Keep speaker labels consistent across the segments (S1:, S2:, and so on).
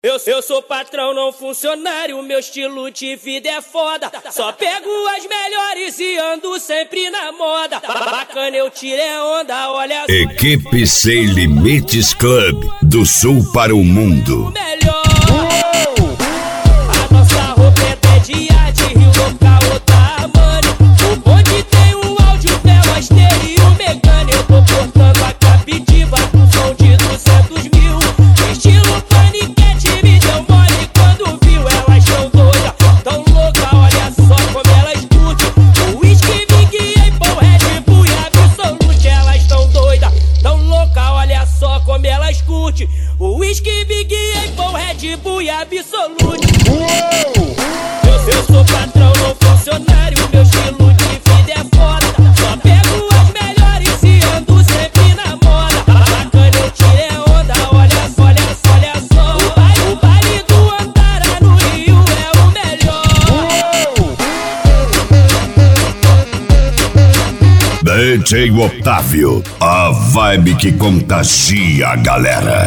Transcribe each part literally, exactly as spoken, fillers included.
S1: Eu, eu sou patrão, não funcionário, meu estilo de vida é foda. Só pego as melhores e ando sempre na moda. Bacana, eu tirei onda, olha só.
S2: Equipe Sem Limites Club, do sul para o mundo.
S1: Melhor. A nossa roupa é de arte, Rio local, tamanho. O bonde tem um áudio, tela, estéreo, mecânico. Eu tô cortando a captiva com som de duzentos mil. Estilo paniquete, me deu mole quando viu. Elas tão doidas, tão louca, olha só como elas curtem. O whisky, Big Apple, Red Bull e Absolute. Elas tão doidas, tão louca, olha só como elas curtem. O whisky, Big Apple, Red Bull e Absolute. Eu, eu sou patrão, não funcionário, meu estilo de vida é foda. Só pego as melhores e ando sempre na moda. Bacana, eu tirei onda, olha só, olha só, olha só. O baile, o baile do Antara no Rio é o melhor.
S2: D J Otávio, a vibe que contagia a galera.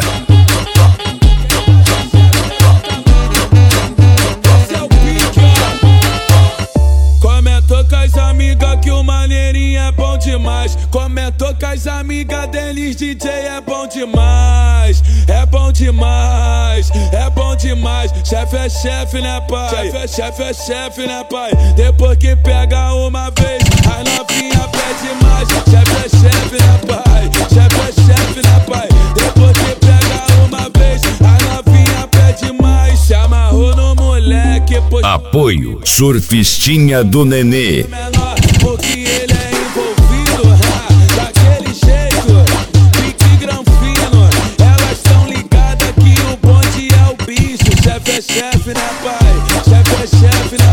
S3: Comentou com as amigas que o maneirinho é bom demais. Comentou com as amigas deles, D J é bom demais. É bom demais, é bom demais. Chefe é chefe, né pai? Chefe é chefe, é chefe, né pai? Depois que pega uma vez, a novinha pede mais. Chefe é chefe, né pai? Chefe é chefe, né pai? Depois que pega uma vez, a novinha pede mais. Se amarrou no moleque, pois...
S2: Apoio Surfistinha do Nenê.
S3: Menor, porque ele é envolvido, ha, daquele jeito, pique granfino. Elas tão ligadas que o bonde é o bicho. Chefe é chefe, né pai? Chefe é chefe, né